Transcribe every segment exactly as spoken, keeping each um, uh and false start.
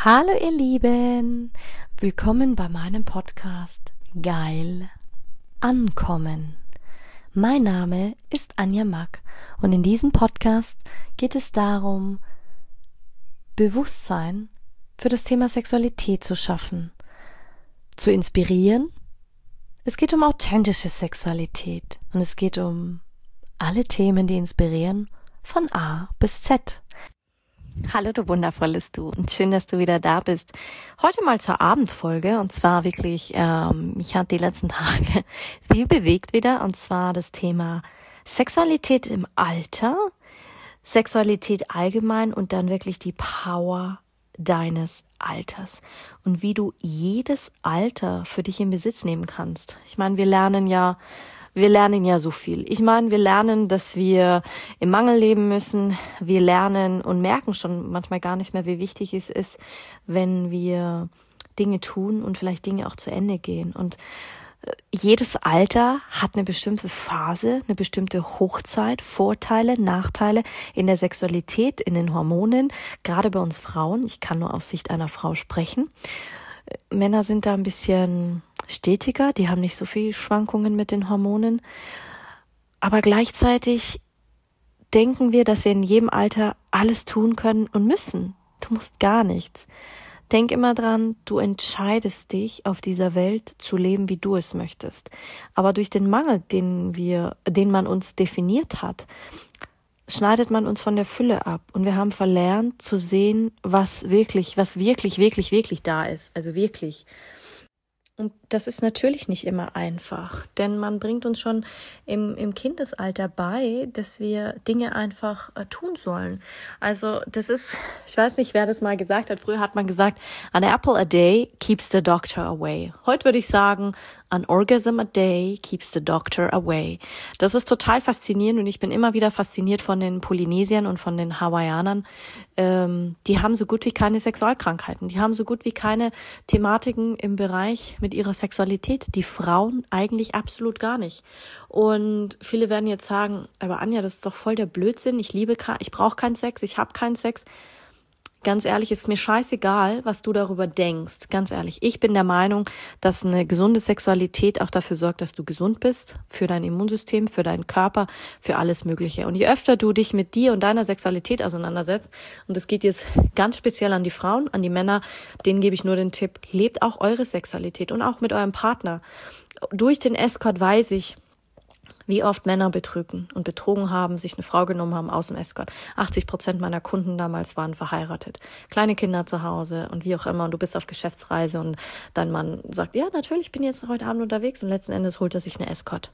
Hallo ihr Lieben, willkommen bei meinem Podcast Geil Ankommen. Mein Name ist Anja Mack und in diesem Podcast geht es darum, Bewusstsein für das Thema Sexualität zu schaffen, zu inspirieren. Es geht um authentische Sexualität und es geht um alle Themen, die inspirieren, von A bis Z. Hallo du wundervolles Du und schön, dass du wieder da bist. Heute mal zur Abendfolge und zwar wirklich, ähm, mich hat die letzten Tage viel bewegt wieder und zwar das Thema Sexualität im Alter, Sexualität allgemein und dann wirklich die Power deines Alters und wie du jedes Alter für dich in Besitz nehmen kannst. Ich meine, wir lernen ja Wir lernen ja so viel. Ich meine, wir lernen, dass wir im Mangel leben müssen. Wir lernen und merken schon manchmal gar nicht mehr, wie wichtig es ist, wenn wir Dinge tun und vielleicht Dinge auch zu Ende gehen. Und jedes Alter hat eine bestimmte Phase, eine bestimmte Hochzeit, Vorteile, Nachteile in der Sexualität, in den Hormonen, gerade bei uns Frauen. Ich kann nur aus Sicht einer Frau sprechen. Männer sind da ein bisschen stetiger, die haben nicht so viel Schwankungen mit den Hormonen. Aber gleichzeitig denken wir, dass wir in jedem Alter alles tun können und müssen. Du musst gar nichts. Denk immer dran, du entscheidest dich, auf dieser Welt zu leben, wie du es möchtest. Aber durch den Mangel, den wir, den man uns definiert hat, schneidet man uns von der Fülle ab und wir haben verlernt zu sehen, was wirklich, was wirklich, wirklich, wirklich da ist. Also wirklich. Und das ist natürlich nicht immer einfach, denn man bringt uns schon im, im Kindesalter bei, dass wir Dinge einfach äh, tun sollen. Also das ist, ich weiß nicht, wer das mal gesagt hat, früher hat man gesagt, an apple a day keeps the doctor away. Heute würde ich sagen, an orgasm a day keeps the doctor away. Das ist total faszinierend und ich bin immer wieder fasziniert von den Polynesiern und von den Hawaiianern. Ähm, die haben so gut wie keine Sexualkrankheiten, die haben so gut wie keine Thematiken im Bereich mit ihrer Sexualität. Die Frauen eigentlich absolut gar nicht. Und viele werden jetzt sagen, aber Anja, das ist doch voll der Blödsinn. Ich liebe, ich brauche keinen Sex, ich habe keinen Sex. Ganz ehrlich, ist mir scheißegal, was du darüber denkst. Ganz ehrlich, ich bin der Meinung, dass eine gesunde Sexualität auch dafür sorgt, dass du gesund bist, für dein Immunsystem, für deinen Körper, für alles Mögliche. Und je öfter du dich mit dir und deiner Sexualität auseinandersetzt, und das geht jetzt ganz speziell an die Frauen, an die Männer, denen gebe ich nur den Tipp, lebt auch eure Sexualität und auch mit eurem Partner. Durch den Escort weiß ich, wie oft Männer betrügen und betrogen haben, sich eine Frau genommen haben aus dem Escort. achtzig Prozent meiner Kunden damals waren verheiratet. Kleine Kinder zu Hause und wie auch immer. Und du bist auf Geschäftsreise und dein Mann sagt, ja, natürlich, ich bin jetzt heute Abend unterwegs. Und letzten Endes holt er sich eine Escort.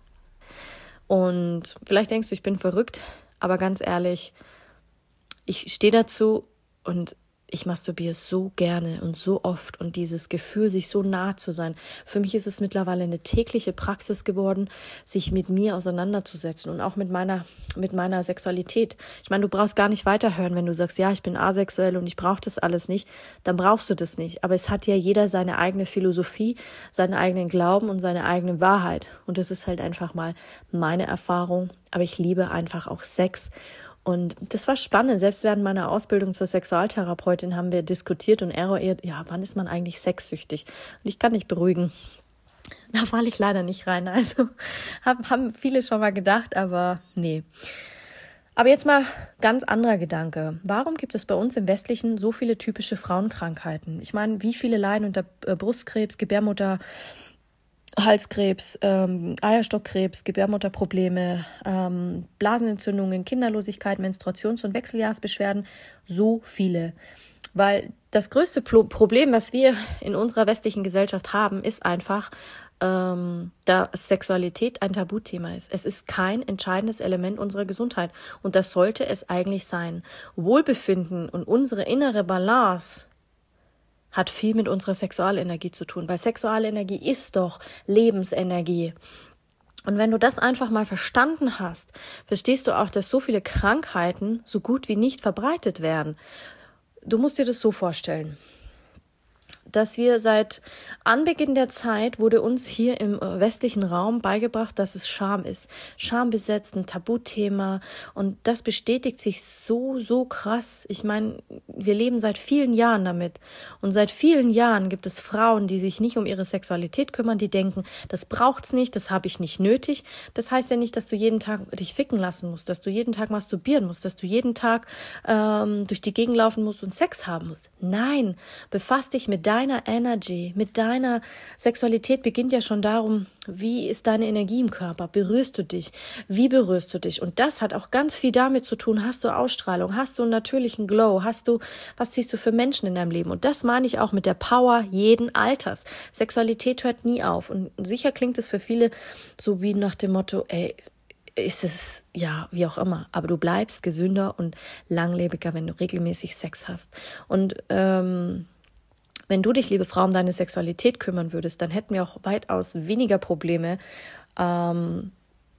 Und vielleicht denkst du, ich bin verrückt. Aber ganz ehrlich, ich stehe dazu und ich masturbiere so gerne und so oft und dieses Gefühl, sich so nah zu sein. Für mich ist es mittlerweile eine tägliche Praxis geworden, sich mit mir auseinanderzusetzen und auch mit meiner mit meiner Sexualität. Ich meine, du brauchst gar nicht weiterhören, wenn du sagst, ja, ich bin asexuell und ich brauche das alles nicht, dann brauchst du das nicht. Aber es hat ja jeder seine eigene Philosophie, seinen eigenen Glauben und seine eigene Wahrheit. Und das ist halt einfach mal meine Erfahrung. Aber ich liebe einfach auch Sex. Und das war spannend. Selbst während meiner Ausbildung zur Sexualtherapeutin haben wir diskutiert und eruiert, ja, wann ist man eigentlich sexsüchtig? Und ich kann dich beruhigen. Da falle ich leider nicht rein. Also haben, haben viele schon mal gedacht, aber nee. Aber jetzt mal ganz anderer Gedanke. Warum gibt es bei uns im Westlichen so viele typische Frauenkrankheiten? Ich meine, wie viele leiden unter Brustkrebs, Gebärmutter, Halskrebs, ähm, Eierstockkrebs, Gebärmutterprobleme, ähm, Blasenentzündungen, Kinderlosigkeit, Menstruations- und Wechseljahrsbeschwerden, so viele. Weil das größte Pro- Problem, was wir in unserer westlichen Gesellschaft haben, ist einfach, ähm, dass Sexualität ein Tabuthema ist. Es ist kein entscheidendes Element unserer Gesundheit und das sollte es eigentlich sein. Wohlbefinden und unsere innere Balance hat viel mit unserer Sexualenergie zu tun, weil Sexualenergie ist doch Lebensenergie. Und wenn du das einfach mal verstanden hast, verstehst du auch, dass so viele Krankheiten so gut wie nicht verbreitet werden. Du musst dir das so vorstellen. dass wir seit Anbeginn der Zeit wurde uns hier im westlichen Raum beigebracht, dass es Scham ist. Scham besetzt, ein Tabuthema, und das bestätigt sich so, so krass. Ich meine, wir leben seit vielen Jahren damit, und seit vielen Jahren gibt es Frauen, die sich nicht um ihre Sexualität kümmern, die denken, das braucht's nicht, das habe ich nicht nötig. Das heißt ja nicht, dass du jeden Tag dich ficken lassen musst, dass du jeden Tag masturbieren musst, dass du jeden Tag ähm, durch die Gegend laufen musst und Sex haben musst. Nein, befass dich mit deiner Energy, mit deiner Sexualität. Beginnt ja schon darum, wie ist deine Energie im Körper? Berührst du dich? Wie berührst du dich? Und das hat auch ganz viel damit zu tun, hast du Ausstrahlung, hast du einen natürlichen Glow, hast du, was siehst du für Menschen in deinem Leben? Und das meine ich auch mit der Power jeden Alters. Sexualität hört nie auf. Und sicher klingt es für viele so wie nach dem Motto, ey, ist es, ja, wie auch immer, aber du bleibst gesünder und langlebiger, wenn du regelmäßig Sex hast. Und ähm, wenn du dich, liebe Frau, um deine Sexualität kümmern würdest, dann hätten wir auch weitaus weniger Probleme. Ähm,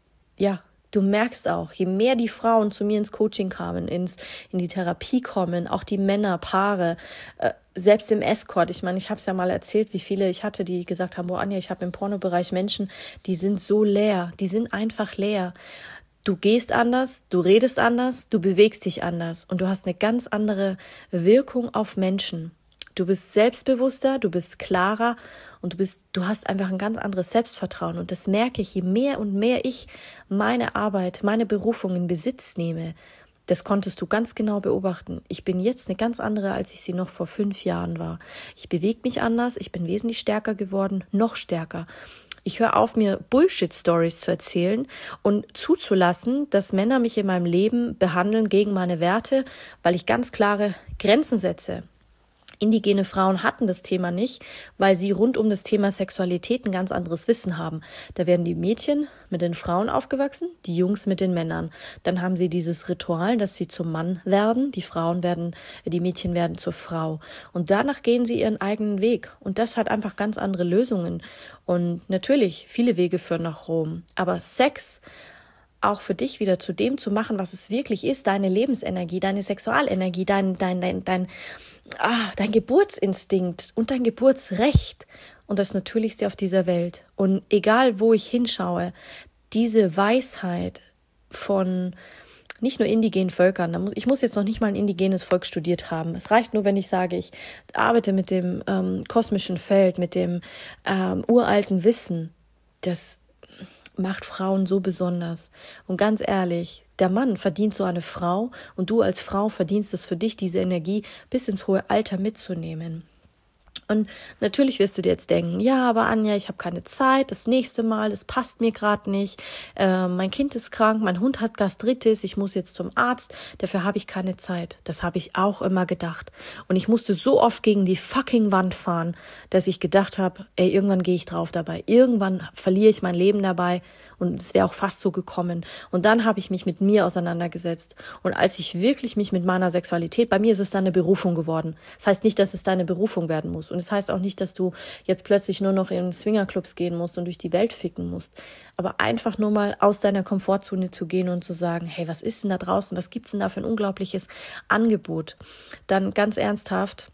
ja, du merkst auch, je mehr die Frauen zu mir ins Coaching kamen, ins in die Therapie kommen, auch die Männer, Paare, äh, selbst im Escort. Ich meine, ich habe es ja mal erzählt, wie viele ich hatte, die gesagt haben, boah, Anja, ich habe im Pornobereich Menschen, die sind so leer, die sind einfach leer. Du gehst anders, du redest anders, du bewegst dich anders und du hast eine ganz andere Wirkung auf Menschen. Du bist selbstbewusster, du bist klarer und du bist, du hast einfach ein ganz anderes Selbstvertrauen. Und das merke ich, je mehr und mehr ich meine Arbeit, meine Berufung in Besitz nehme. Das konntest du ganz genau beobachten. Ich bin jetzt eine ganz andere, als ich sie noch vor fünf Jahren war. Ich bewege mich anders, ich bin wesentlich stärker geworden, noch stärker. Ich höre auf, mir Bullshit-Stories zu erzählen und zuzulassen, dass Männer mich in meinem Leben behandeln gegen meine Werte, weil ich ganz klare Grenzen setze. Indigene Frauen hatten das Thema nicht, weil sie rund um das Thema Sexualität ein ganz anderes Wissen haben. Da werden die Mädchen mit den Frauen aufgewachsen, die Jungs mit den Männern. Dann haben sie dieses Ritual, dass sie zum Mann werden, die Frauen werden, die Mädchen werden zur Frau. Und danach gehen sie ihren eigenen Weg. Und das hat einfach ganz andere Lösungen. Und natürlich, viele Wege führen nach Rom. Aber Sex auch für dich wieder zu dem zu machen, was es wirklich ist, deine Lebensenergie, deine Sexualenergie, dein, dein, dein, dein, ah, dein Geburtsinstinkt und dein Geburtsrecht und das Natürlichste auf dieser Welt. Und egal, wo ich hinschaue, diese Weisheit von nicht nur indigenen Völkern, ich muss jetzt noch nicht mal ein indigenes Volk studiert haben. Es reicht nur, wenn ich sage, ich arbeite mit dem ähm, kosmischen Feld, mit dem ähm, uralten Wissen, das macht Frauen so besonders. Und ganz ehrlich, der Mann verdient so eine Frau und du als Frau verdienst es für dich, diese Energie bis ins hohe Alter mitzunehmen. Und natürlich wirst du dir jetzt denken, ja, aber Anja, ich habe keine Zeit, das nächste Mal, das passt mir gerade nicht, äh, mein Kind ist krank, mein Hund hat Gastritis, ich muss jetzt zum Arzt, dafür habe ich keine Zeit. Das habe ich auch immer gedacht. Und ich musste so oft gegen die fucking Wand fahren, dass ich gedacht habe, ey, irgendwann gehe ich drauf dabei, irgendwann verliere ich mein Leben dabei. Und es wäre auch fast so gekommen. Und dann habe ich mich mit mir auseinandergesetzt. Und als ich wirklich mich mit meiner Sexualität, bei mir ist es dann eine Berufung geworden. Das heißt nicht, dass es deine Berufung werden muss. Und es das heißt auch nicht, dass du jetzt plötzlich nur noch in Swingerclubs gehen musst und durch die Welt ficken musst. Aber einfach nur mal aus deiner Komfortzone zu gehen und zu sagen, hey, was ist denn da draußen? Was gibt's denn da für ein unglaubliches Angebot? Dann ganz ernsthaft,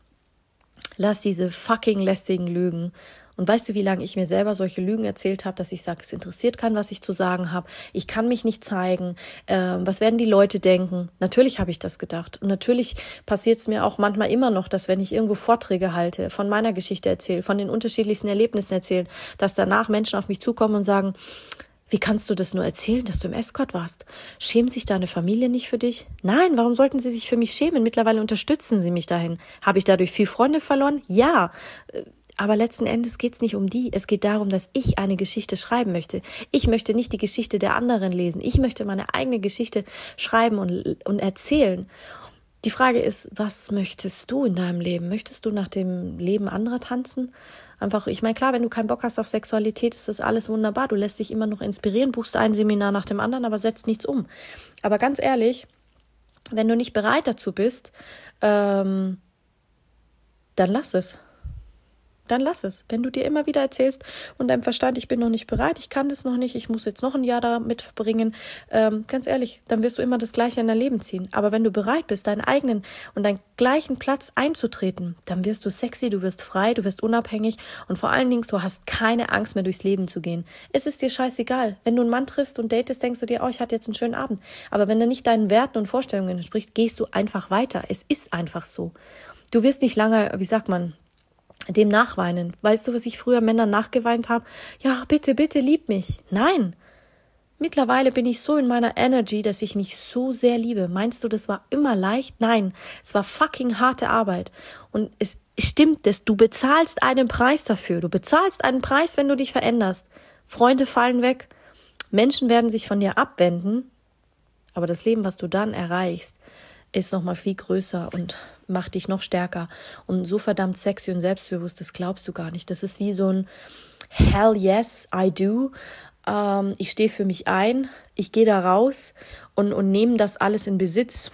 lass diese fucking lästigen Lügen. Und weißt du, wie lange ich mir selber solche Lügen erzählt habe, dass ich sage, es interessiert keinen, was ich zu sagen habe. Ich kann mich nicht zeigen. Ähm, was werden die Leute denken? Natürlich habe ich das gedacht. Und natürlich passiert es mir auch manchmal immer noch, dass wenn ich irgendwo Vorträge halte, von meiner Geschichte erzähle, von den unterschiedlichsten Erlebnissen erzähle, dass danach Menschen auf mich zukommen und sagen, wie kannst du das nur erzählen, dass du im Escort warst? Schämt sich deine Familie nicht für dich? Nein, warum sollten sie sich für mich schämen? Mittlerweile unterstützen sie mich dahin. Habe ich dadurch viel Freunde verloren? Ja. Aber letzten Endes geht es nicht um die. Es geht darum, dass ich eine Geschichte schreiben möchte. Ich möchte nicht die Geschichte der anderen lesen. Ich möchte meine eigene Geschichte schreiben und, und erzählen. Die Frage ist, was möchtest du in deinem Leben? Möchtest du nach dem Leben anderer tanzen? Einfach, ich meine, klar, wenn du keinen Bock hast auf Sexualität, ist das alles wunderbar. Du lässt dich immer noch inspirieren, buchst ein Seminar nach dem anderen, aber setzt nichts um. Aber ganz ehrlich, wenn du nicht bereit dazu bist, ähm, dann lass es. dann lass es. Wenn du dir immer wieder erzählst und deinem Verstand, ich bin noch nicht bereit, ich kann das noch nicht, ich muss jetzt noch ein Jahr damit verbringen, ähm, ganz ehrlich, dann wirst du immer das Gleiche in dein Leben ziehen. Aber wenn du bereit bist, deinen eigenen und deinen gleichen Platz einzutreten, dann wirst du sexy, du wirst frei, du wirst unabhängig und vor allen Dingen, du hast keine Angst mehr, durchs Leben zu gehen. Es ist dir scheißegal. Wenn du einen Mann triffst und datest, denkst du dir, oh, ich hatte jetzt einen schönen Abend. Aber wenn er nicht deinen Werten und Vorstellungen entspricht, gehst du einfach weiter. Es ist einfach so. Du wirst nicht lange, wie sagt man, dem nachweinen. Weißt du, was ich früher Männern nachgeweint habe? Ja, bitte, bitte, lieb mich. Nein. Mittlerweile bin ich so in meiner Energy, dass ich mich so sehr liebe. Meinst du, das war immer leicht? Nein, es war fucking harte Arbeit. Und es stimmt es, du bezahlst einen Preis dafür. Du bezahlst einen Preis, wenn du dich veränderst. Freunde fallen weg. Menschen werden sich von dir abwenden. Aber das Leben, was du dann erreichst, ist noch mal viel größer und macht dich noch stärker und so verdammt sexy und selbstbewusst, das glaubst du gar nicht. Das ist wie so ein Hell yes, I do. Ähm, ich stehe für mich ein, ich gehe da raus und, und nehme das alles in Besitz.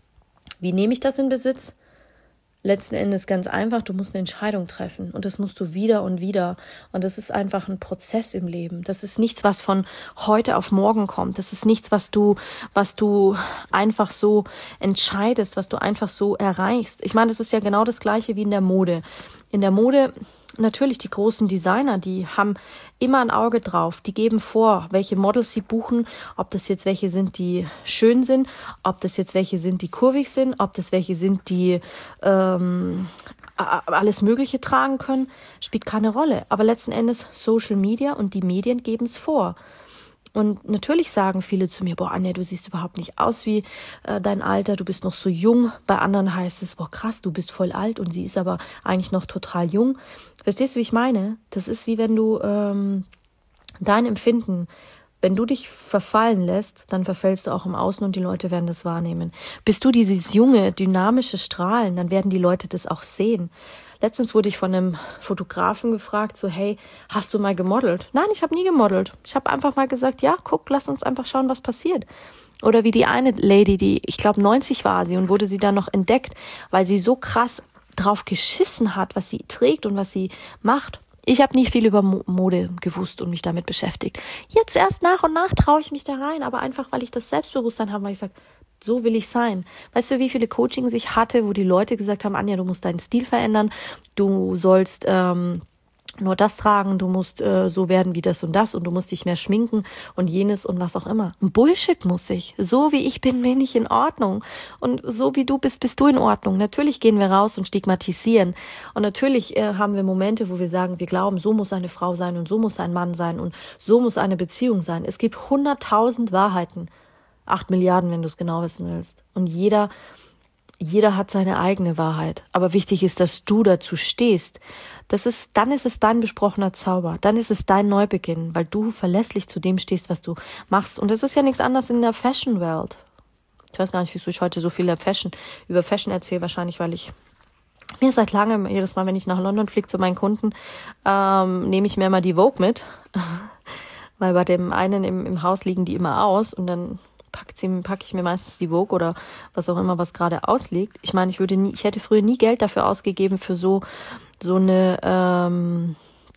Wie nehme ich das in Besitz? Letzten Endes ganz einfach, du musst eine Entscheidung treffen und das musst du wieder und wieder und das ist einfach ein Prozess im Leben. Das ist nichts, was von heute auf morgen kommt. Das ist nichts, was du, was du einfach so entscheidest, was du einfach so erreichst. Ich meine, das ist ja genau das Gleiche wie in der Mode. In der Mode natürlich die großen Designer, die haben immer ein Auge drauf. Die geben vor, welche Models sie buchen, ob das jetzt welche sind, die schön sind, ob das jetzt welche sind, die kurvig sind, ob das welche sind, die ähm, alles Mögliche tragen können, spielt keine Rolle. Aber letzten Endes Social Media und die Medien geben es vor. Und natürlich sagen viele zu mir, boah, Anja, du siehst überhaupt nicht aus wie äh, dein Alter, du bist noch so jung. Bei anderen heißt es, boah, krass, du bist voll alt und sie ist aber eigentlich noch total jung. Verstehst du, wie ich meine? Das ist wie wenn du ähm, dein Empfinden, wenn du dich verfallen lässt, dann verfällst du auch im Außen und die Leute werden das wahrnehmen. Bist du dieses junge, dynamische Strahlen, dann werden die Leute das auch sehen. Letztens wurde ich von einem Fotografen gefragt, so, hey, hast du mal gemodelt? Nein, ich habe nie gemodelt. Ich habe einfach mal gesagt, ja, guck, lass uns einfach schauen, was passiert. Oder wie die eine Lady, die, ich glaube, neunzig war sie und wurde sie dann noch entdeckt, weil sie so krass drauf geschissen hat, was sie trägt und was sie macht. Ich habe nie viel über Mode gewusst und mich damit beschäftigt. Jetzt erst nach und nach traue ich mich da rein, aber einfach, weil ich das Selbstbewusstsein habe, weil ich sage, so will ich sein. Weißt du, wie viele Coachings ich hatte, wo die Leute gesagt haben, Anja, du musst deinen Stil verändern, du sollst ähm, nur das tragen, du musst äh, so werden wie das und das und du musst dich mehr schminken und jenes und was auch immer. Bullshit muss ich. So wie ich bin, bin ich in Ordnung. Und so wie du bist, bist du in Ordnung. Natürlich gehen wir raus und stigmatisieren. Und natürlich äh, haben wir Momente, wo wir sagen, wir glauben, so muss eine Frau sein und so muss ein Mann sein und so muss eine Beziehung sein. Es gibt hunderttausend Wahrheiten. Acht Milliarden, wenn du es genau wissen willst. Und jeder, jeder hat seine eigene Wahrheit. Aber wichtig ist, dass du dazu stehst. Das ist, dann ist es dein besprochener Zauber. Dann ist es dein Neubeginn, weil du verlässlich zu dem stehst, was du machst. Und das ist ja nichts anderes in der Fashion-Welt. Ich weiß gar nicht, wieso ich heute so viel Fashion, über Fashion erzähle. Wahrscheinlich, weil ich mir seit langem, jedes Mal, wenn ich nach London fliege zu meinen Kunden, ähm, nehme ich mir immer die Vogue mit. Weil bei dem einen im, im Haus liegen die immer aus und dann packt sie, packe ich mir meistens die Vogue oder was auch immer, was gerade ausliegt. Ich meine, ich würde nie, ich hätte früher nie Geld dafür ausgegeben für so so eine ähm,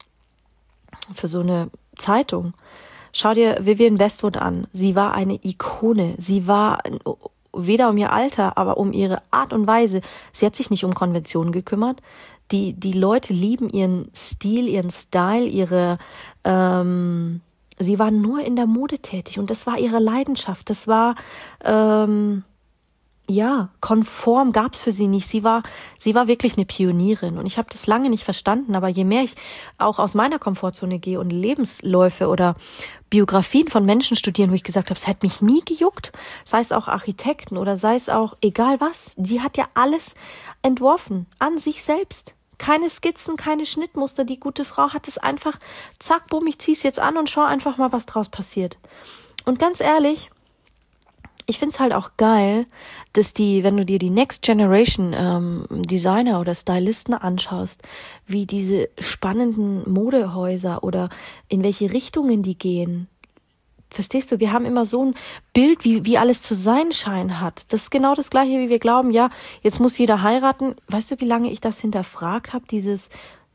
für so eine Zeitung. Schau dir Vivienne Westwood an. Sie war eine Ikone. Sie war weder um ihr Alter, aber um ihre Art und Weise. Sie hat sich nicht um Konventionen gekümmert. Die die Leute lieben ihren Stil, ihren Style, ihre ähm, Sie war nur in der Mode tätig und das war ihre Leidenschaft. Das war, ähm, ja, konform gab's für sie nicht. Sie war, sie war wirklich eine Pionierin und ich habe das lange nicht verstanden. Aber je mehr ich auch aus meiner Komfortzone gehe und Lebensläufe oder Biografien von Menschen studieren, wo ich gesagt habe, es hat mich nie gejuckt, sei es auch Architekten oder sei es auch egal was, die hat ja alles entworfen an sich selbst. Keine Skizzen, keine Schnittmuster. Die gute Frau hat es einfach, zack, bumm, ich zieh's jetzt an und schau einfach mal, was draus passiert. Und ganz ehrlich, ich find's halt auch geil, dass die, wenn du dir die Next Generation ähm, Designer oder Stylisten anschaust, wie diese spannenden Modehäuser oder in welche Richtungen die gehen. Verstehst du, wir haben immer so ein Bild, wie wie alles zu sein scheinen hat. Das ist genau das Gleiche, wie wir glauben, ja, jetzt muss jeder heiraten. Weißt du, wie lange ich das hinterfragt habe, dieses,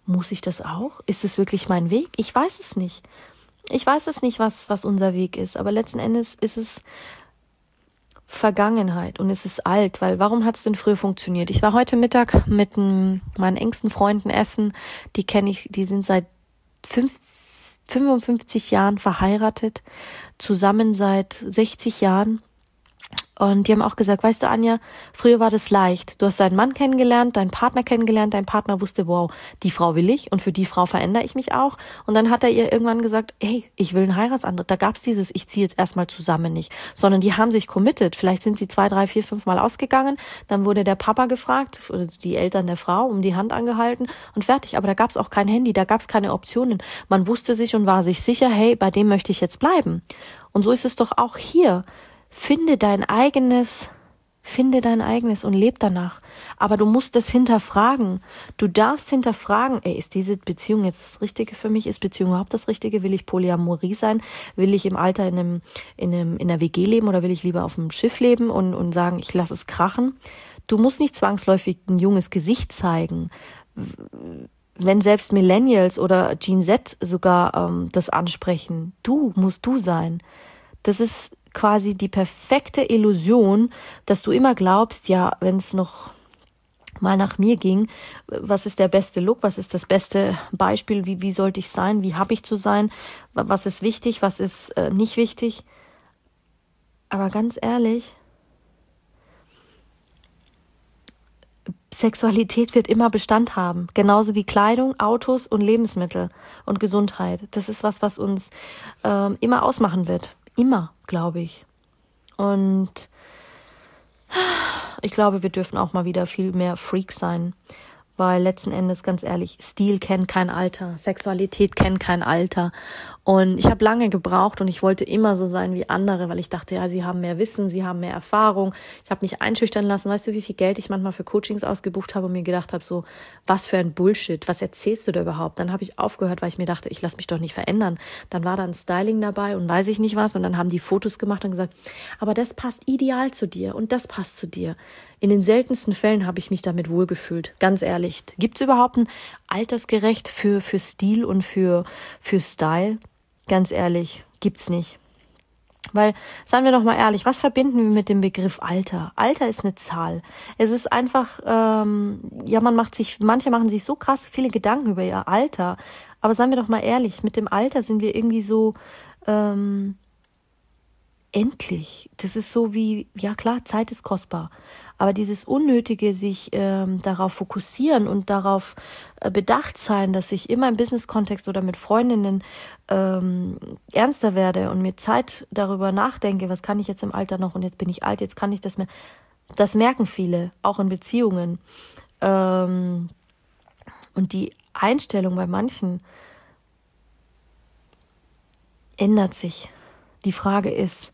muss ich das auch? Ist es wirklich mein Weg? Ich weiß es nicht. Ich weiß es nicht, was, was unser Weg ist, aber letzten Endes ist es Vergangenheit und es ist alt, weil warum hat es denn früher funktioniert? Ich war heute Mittag mit n, meinen engsten Freunden essen, die kenne ich, die sind seit fünf, fünfundfünfzig Jahren verheiratet, zusammen seit sechzig Jahren. Und die haben auch gesagt, weißt du, Anja, früher war das leicht. Du hast deinen Mann kennengelernt, deinen Partner kennengelernt, dein Partner wusste, wow, die Frau will ich und für die Frau verändere ich mich auch. Und dann hat er ihr irgendwann gesagt, hey, ich will einen Heiratsantrag. Da gab's dieses, ich ziehe jetzt erstmal zusammen nicht. Sondern die haben sich committed. Vielleicht sind sie zwei, drei, vier, fünf Mal ausgegangen. Dann wurde der Papa gefragt, oder die Eltern der Frau, um die Hand angehalten und fertig. Aber da gab's auch kein Handy, da gab's keine Optionen. Man wusste sich und war sich sicher, hey, bei dem möchte ich jetzt bleiben. Und so ist es doch auch hier. Finde dein eigenes, finde dein eigenes und leb danach. Aber du musst es hinterfragen. Du darfst hinterfragen, ey, ist diese Beziehung jetzt das Richtige für mich? Ist Beziehung überhaupt das Richtige? Will ich Polyamorie sein? Will ich im Alter in einem, in einem, in einer W G leben oder will ich lieber auf dem Schiff leben und, und sagen, ich lasse es krachen? Du musst nicht zwangsläufig ein junges Gesicht zeigen. Wenn selbst Millennials oder Gen Z sogar ähm, das ansprechen, du musst du sein. Das ist quasi die perfekte Illusion, dass du immer glaubst, ja, wenn es noch mal nach mir ging, was ist der beste Look, was ist das beste Beispiel, wie, wie sollte ich sein, wie habe ich zu sein, was ist wichtig, was ist äh, nicht wichtig. Aber ganz ehrlich, Sexualität wird immer Bestand haben, genauso wie Kleidung, Autos und Lebensmittel und Gesundheit. Das ist was, was uns äh, immer ausmachen wird. Immer, glaube ich. Und ich glaube, wir dürfen auch mal wieder viel mehr Freak sein, weil letzten Endes, ganz ehrlich, Stil kennt kein Alter, Sexualität kennt kein Alter. Und ich habe lange gebraucht und ich wollte immer so sein wie andere, weil ich dachte, ja, sie haben mehr Wissen, sie haben mehr Erfahrung. Ich habe mich einschüchtern lassen. Weißt du, wie viel Geld ich manchmal für Coachings ausgebucht habe und mir gedacht habe, so, was für ein Bullshit, was erzählst du da überhaupt? Dann habe ich aufgehört, weil ich mir dachte, ich lasse mich doch nicht verändern. Dann war da ein Styling dabei und weiß ich nicht was und dann haben die Fotos gemacht und gesagt, aber das passt ideal zu dir und das passt zu dir. In den seltensten Fällen habe ich mich damit wohlgefühlt, ganz ehrlich. Gibt es überhaupt ein altersgerecht für, für Stil und für, für Style? Ganz ehrlich, gibt's nicht. Weil, seien wir doch mal ehrlich, was verbinden wir mit dem Begriff Alter? Alter ist eine Zahl. Es ist einfach, ähm, ja, man macht sich, manche machen sich so krass viele Gedanken über ihr Alter. Aber seien wir doch mal ehrlich, mit dem Alter sind wir irgendwie so, ähm, endlich. Das ist so wie, ja klar, Zeit ist kostbar. Aber dieses Unnötige, sich ähm, darauf fokussieren und darauf äh, bedacht sein, dass ich immer im Business-Kontext oder mit Freundinnen ähm, ernster werde und mir Zeit darüber nachdenke, was kann ich jetzt im Alter noch und jetzt bin ich alt, jetzt kann ich das mehr. Das merken viele, auch in Beziehungen. Ähm, und die Einstellung bei manchen ändert sich. Die Frage ist,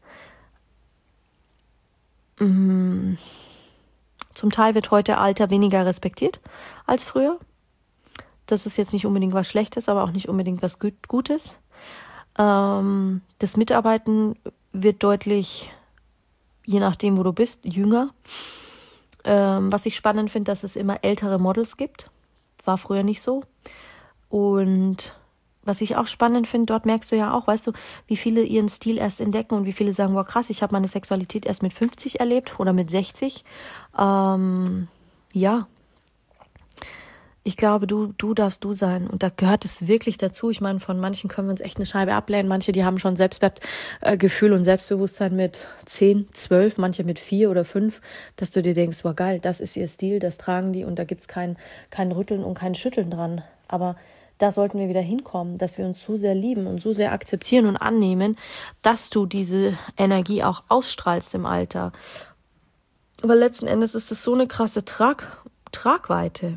mh, zum Teil wird heute Alter weniger respektiert als früher. Das ist jetzt nicht unbedingt was Schlechtes, aber auch nicht unbedingt was Gutes. Ähm, das Mitarbeiten wird deutlich, je nachdem, wo du bist, jünger. Ähm, was ich spannend finde, dass es immer ältere Models gibt. War früher nicht so. Und was ich auch spannend finde, dort merkst du ja auch, weißt du, wie viele ihren Stil erst entdecken und wie viele sagen, wow krass, ich habe meine Sexualität erst mit fünfzig erlebt oder mit sechzig. Ähm, ja, ich glaube, du du darfst du sein und da gehört es wirklich dazu. Ich meine, von manchen können wir uns echt eine Scheibe ablehnen. Manche, die haben schon Selbstwertgefühl und Selbstbewusstsein mit zehn, zwölf, manche mit vier oder fünf, dass du dir denkst, wow geil, das ist ihr Stil, das tragen die und da gibt's kein, kein Rütteln und kein Schütteln dran. Aber da sollten wir wieder hinkommen, dass wir uns so sehr lieben und so sehr akzeptieren und annehmen, dass du diese Energie auch ausstrahlst im Alter. Aber letzten Endes ist das so eine krasse Trag- Tragweite.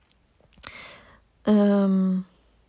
Ähm,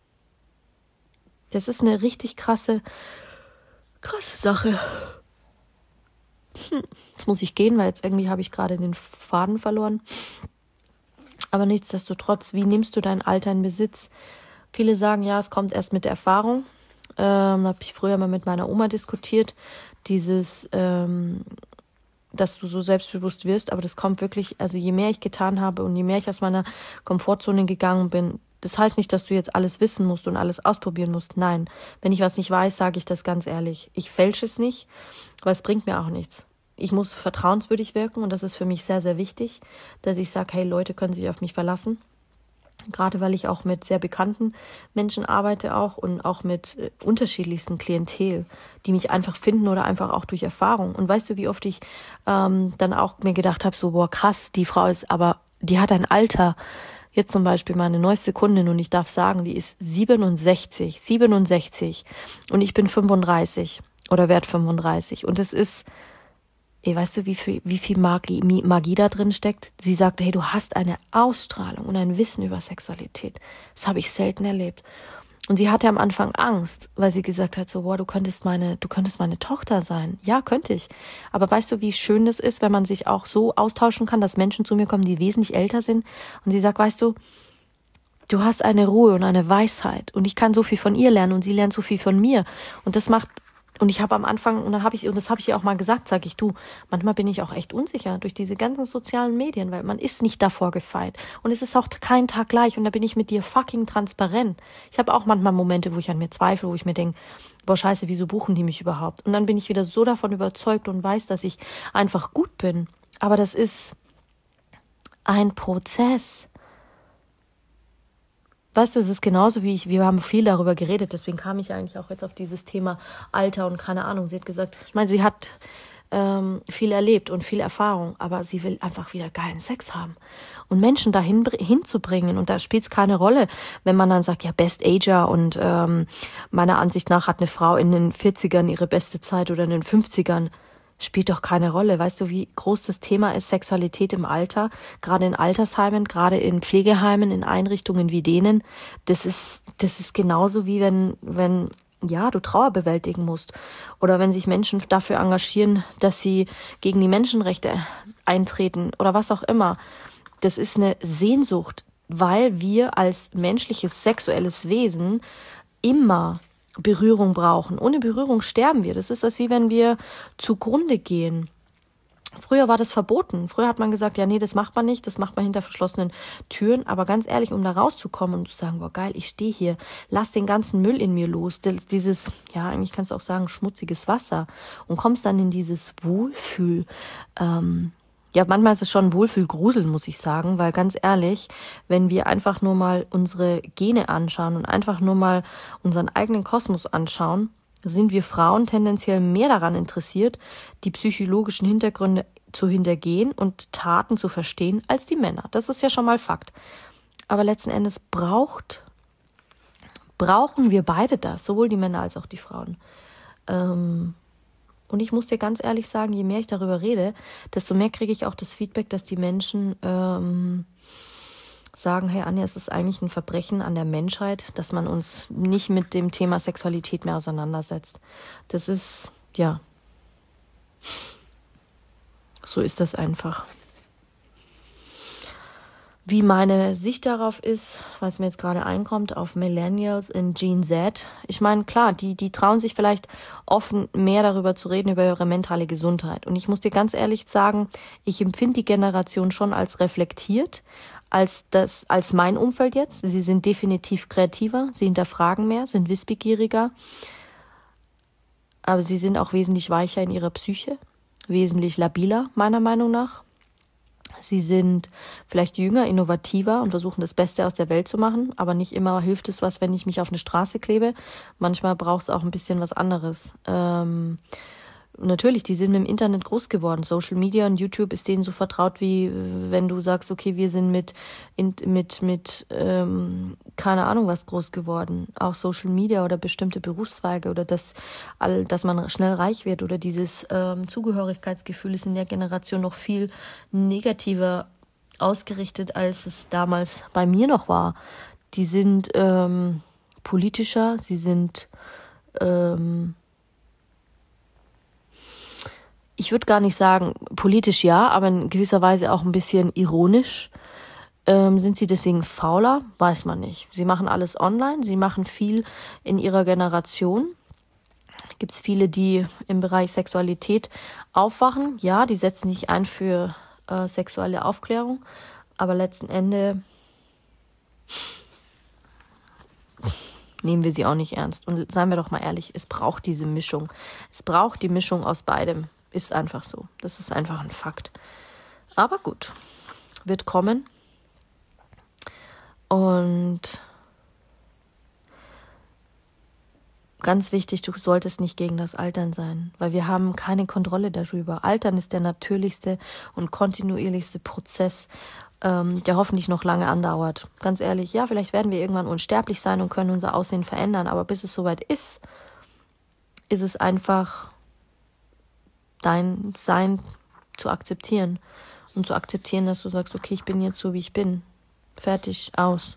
das ist eine richtig krasse, krasse Sache. Hm, jetzt muss ich gehen, weil jetzt irgendwie habe ich gerade den Faden verloren. Aber nichtsdestotrotz, wie nimmst du dein Alter in Besitz? Viele sagen, ja, es kommt erst mit der Erfahrung. Ähm, habe ich früher mal mit meiner Oma diskutiert. Dieses, ähm, dass du so selbstbewusst wirst, aber das kommt wirklich, also je mehr ich getan habe und je mehr ich aus meiner Komfortzone gegangen bin, Das heißt nicht, dass du jetzt alles wissen musst und alles ausprobieren musst. Nein, wenn ich was nicht weiß, sage ich das ganz ehrlich. Ich fälsche es nicht, weil es bringt mir auch nichts. Ich muss vertrauenswürdig wirken und das ist für mich sehr, sehr wichtig, dass ich sage, hey, Leute können sich auf mich verlassen. Gerade weil ich auch mit sehr bekannten Menschen arbeite auch und auch mit äh, unterschiedlichsten Klientel, die mich einfach finden oder einfach auch durch Erfahrung. Und weißt du, wie oft ich ähm, dann auch mir gedacht habe, so, boah, krass, die Frau ist, aber die hat ein Alter. Jetzt zum Beispiel meine neueste Kundin und ich darf sagen, die ist siebenundsechzig, siebenundsechzig und ich bin fünfunddreißig oder werd fünfunddreißig. Und es ist, ey, weißt du, wie viel, wie viel Magie, Magie da drin steckt? Sie sagte, hey, du hast eine Ausstrahlung und ein Wissen über Sexualität. Das habe ich selten erlebt. Und sie hatte am Anfang Angst, weil sie gesagt hat, so, boah, du könntest meine, du könntest meine Tochter sein. Ja, könnte ich. Aber weißt du, wie schön das ist, wenn man sich auch so austauschen kann, dass Menschen zu mir kommen, die wesentlich älter sind. Und sie sagt, weißt du, du hast eine Ruhe und eine Weisheit. Und ich kann so viel von ihr lernen und sie lernt so viel von mir. Und das macht, und ich habe am Anfang, und dann habe ich, und das habe ich ihr auch mal gesagt, sage ich, du, manchmal bin ich auch echt unsicher durch diese ganzen sozialen Medien, weil man ist nicht davor gefeit. Und es ist auch kein Tag gleich und da bin ich mit dir fucking transparent. Ich habe auch manchmal Momente, wo ich an mir zweifle, wo ich mir denke, boah, scheiße, wieso buchen die mich überhaupt? Und dann bin ich wieder so davon überzeugt und weiß, dass ich einfach gut bin. Aber das ist ein Prozess. Weißt du, es ist genauso wie ich, wir haben viel darüber geredet, deswegen kam ich eigentlich auch jetzt auf dieses Thema Alter und keine Ahnung. Sie hat gesagt, ich meine, sie hat ähm, viel erlebt und viel Erfahrung, aber sie will einfach wieder geilen Sex haben. Und Menschen dahin hinzubringen, und da spielt es keine Rolle, wenn man dann sagt, ja, Best Ager und ähm, meiner Ansicht nach hat eine Frau in den vierzigern ihre beste Zeit oder in den fünfzigern. Spielt doch keine Rolle. Weißt du, wie groß das Thema ist, Sexualität im Alter, gerade in Altersheimen, gerade in Pflegeheimen, in Einrichtungen wie denen. Das ist, das ist genauso wie wenn, wenn, ja, du Trauer bewältigen musst. Oder wenn sich Menschen dafür engagieren, dass sie gegen die Menschenrechte eintreten oder was auch immer. Das ist eine Sehnsucht, weil wir als menschliches sexuelles Wesen immer Berührung brauchen. Ohne Berührung sterben wir. Das ist das, wie wenn wir zugrunde gehen. Früher war das verboten. Früher hat man gesagt, ja, nee, das macht man nicht, das macht man hinter verschlossenen Türen. Aber ganz ehrlich, um da rauszukommen und zu sagen, boah, geil, ich stehe hier, lass den ganzen Müll in mir los, dieses, ja, eigentlich kannst du auch sagen, schmutziges Wasser, und kommst dann in dieses Wohlfühl, ähm, ja, manchmal ist es schon Wohlfühlgrusel, muss ich sagen, weil ganz ehrlich, wenn wir einfach nur mal unsere Gene anschauen und einfach nur mal unseren eigenen Kosmos anschauen, sind wir Frauen tendenziell mehr daran interessiert, die psychologischen Hintergründe zu hintergehen und Taten zu verstehen, als die Männer. Das ist ja schon mal Fakt. Aber letzten Endes braucht, brauchen wir beide das, sowohl die Männer als auch die Frauen. Ähm, Und ich muss dir ganz ehrlich sagen, je mehr ich darüber rede, desto mehr kriege ich auch das Feedback, dass die Menschen ähm, sagen, hey Anja, es ist eigentlich ein Verbrechen an der Menschheit, dass man uns nicht mit dem Thema Sexualität mehr auseinandersetzt. Das ist, ja, so ist das einfach. Wie meine Sicht darauf ist, weil es mir jetzt gerade einkommt, auf Millennials in Gen Z. Ich meine, klar, die, die trauen sich vielleicht offen mehr darüber zu reden, über ihre mentale Gesundheit. Und ich muss dir ganz ehrlich sagen, ich empfinde die Generation schon als reflektiert, als das, als mein Umfeld jetzt. Sie sind definitiv kreativer, sie hinterfragen mehr, sind wissbegieriger. Aber sie sind auch wesentlich weicher in ihrer Psyche, wesentlich labiler, meiner Meinung nach. Sie sind vielleicht jünger, innovativer und versuchen das Beste aus der Welt zu machen, aber nicht immer hilft es was, wenn ich mich auf eine Straße klebe. Manchmal braucht es auch ein bisschen was anderes. Ähm, natürlich, die sind mit dem Internet groß geworden. Social Media und YouTube ist denen so vertraut, wie wenn du sagst, okay, wir sind mit, mit, mit ähm, keine Ahnung was groß geworden. Auch Social Media oder bestimmte Berufszweige oder das, dass man schnell reich wird oder dieses ähm, Zugehörigkeitsgefühl ist in der Generation noch viel negativer ausgerichtet, als es damals bei mir noch war. Die sind ähm, politischer, sie sind ähm, ich würde gar nicht sagen, politisch ja, aber in gewisser Weise auch ein bisschen ironisch. Ähm, sind sie deswegen fauler? Weiß man nicht. Sie machen alles online, sie machen viel in ihrer Generation. Gibt es viele, die im Bereich Sexualität aufwachen? Ja, die setzen sich ein für äh, sexuelle Aufklärung, aber letzten Endes nehmen wir sie auch nicht ernst. Und seien wir doch mal ehrlich, es braucht diese Mischung. Es braucht die Mischung aus beidem. Ist einfach so. Das ist einfach ein Fakt. Aber gut, wird kommen. Und ganz wichtig, du solltest nicht gegen das Altern sein, weil wir haben keine Kontrolle darüber. Altern ist der natürlichste und kontinuierlichste Prozess, ähm, der hoffentlich noch lange andauert. Ganz ehrlich, ja, vielleicht werden wir irgendwann unsterblich sein und können unser Aussehen verändern, aber bis es soweit ist, ist es einfach dein Sein zu akzeptieren und zu akzeptieren, dass du sagst, okay, ich bin jetzt so, wie ich bin. Fertig, aus.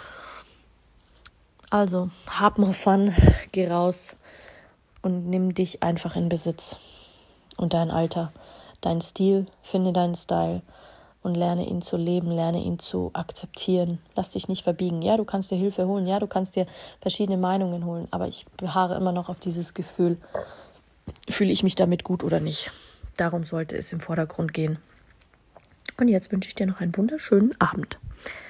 Also, hab more fun, geh raus und nimm dich einfach in Besitz und dein Alter, dein Stil, finde deinen Style und lerne ihn zu leben, lerne ihn zu akzeptieren. Lass dich nicht verbiegen. Ja, du kannst dir Hilfe holen, ja, du kannst dir verschiedene Meinungen holen, aber ich beharre immer noch auf dieses Gefühl, fühle ich mich damit gut oder nicht. Darum sollte es im Vordergrund gehen. Und jetzt wünsche ich dir noch einen wunderschönen Abend.